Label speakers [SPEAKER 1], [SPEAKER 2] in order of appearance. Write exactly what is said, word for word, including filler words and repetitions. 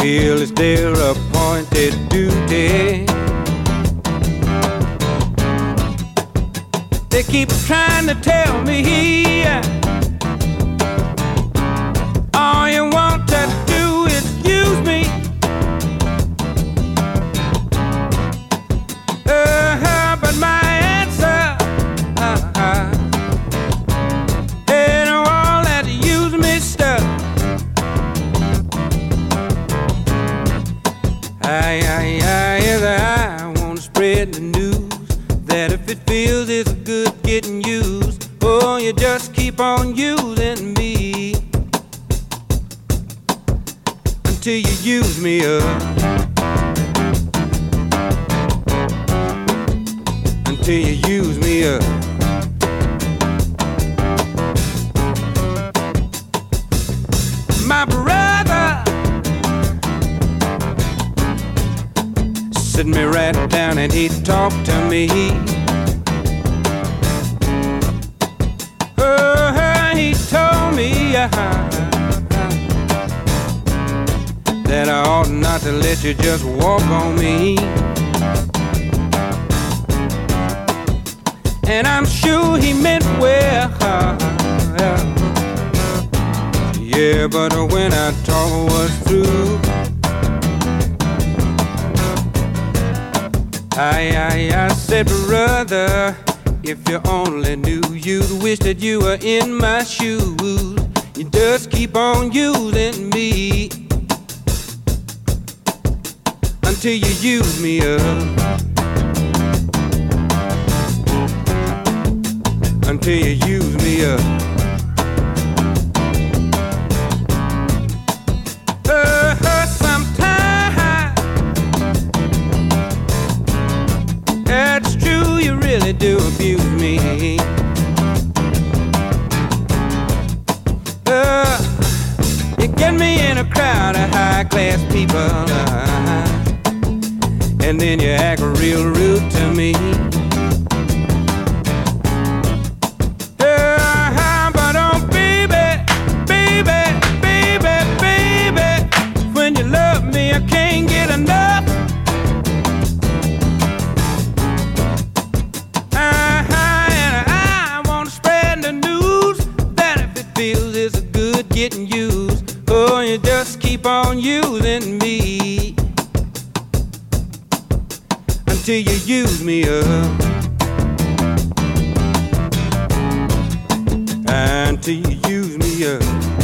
[SPEAKER 1] feel it's their appointed duty. They keep trying to tell me all you want to do is use me. Uh, but my answer uh, uh, ain't all that use me stuff. I, I, I, yes, I want to spread the news that if it feels it's good getting used, oh, you just keep on using me until you use me up, until you use me up. My brother sit me right down and he talked to me. Oh, he told me uh, that I ought not to let you just walk on me. And I'm sure he meant well. Yeah, but when our talk was through, I, I, I said, brother, if you only knew, you'd wish that you were in my shoes. You just keep on using me until you use me up, until you use me up. Uh, sometimes it's true, you really do abuse me. Uh, you get me in a crowd of high-class people, uh, and then you act real rude to me. Uh, but oh, baby, baby, baby, baby, when you love me, I can't get enough. Getting used, oh, you just keep on using me until you use me up, until you use me up.